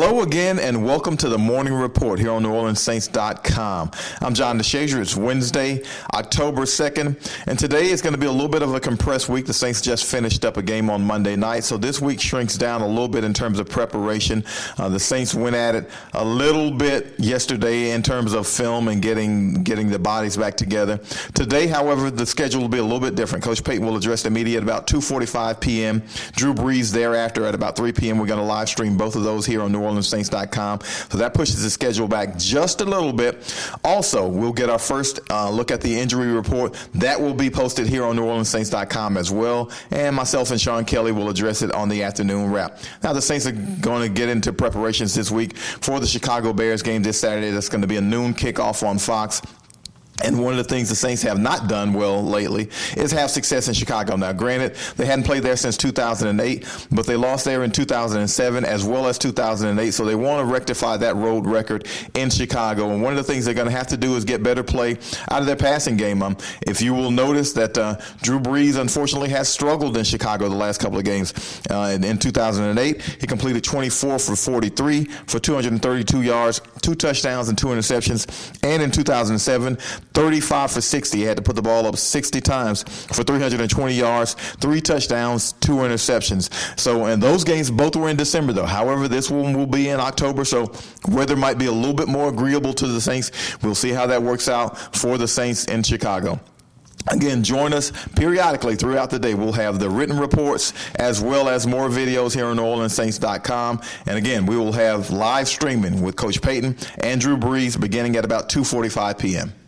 Hello again, and welcome to the Morning Report here on NewOrleansSaints.com. I'm John DeShazier. It's Wednesday, October 2nd, and today is going to be a little bit of a compressed week. The Saints just finished up a game on Monday night, so this week shrinks down a little bit in terms of preparation. The Saints went at it a little bit yesterday in terms of film and getting the bodies back together. Today, however, the schedule will be a little bit different. Coach Payton will address the media at about 2:45 p.m. Drew Brees thereafter at about 3 p.m. We're going to live stream both of those here on NewOrleansSaints.com. So that pushes the schedule back just a little bit. Also, we'll get our first look at the injury report. That will be posted here on NewOrleansSaints.com as well. And myself and Sean Kelly will address it on the afternoon wrap. Now, the Saints are going to get into preparations this week for the Chicago Bears game this Saturday. That's going to be a noon kickoff on Fox. And one of the things the Saints have not done well lately is have success in Chicago. Now, granted, they hadn't played there since 2008, but they lost there in 2007 as well as 2008, so they want to rectify that road record in Chicago. And one of the things they're going to have to do is get better play out of their passing game. If you will notice that Drew Brees, unfortunately, has struggled in Chicago the last couple of games. In 2008, he completed 24 for 43 for 232 yards, 2 touchdowns and 2 interceptions. And in 2007, 35 for 60. He had to put the ball up 60 times for 320 yards, 3 touchdowns, 2 interceptions. So, and those games both were in December, though. However, this one will be in October, so weather might be a little bit more agreeable to the Saints. We'll see how that works out for the Saints in Chicago. Again, join us periodically throughout the day. We'll have the written reports as well as more videos here on NewOrleansSaints.com. And again, we will have live streaming with Coach Payton and Drew Brees beginning at about 2:45 p.m.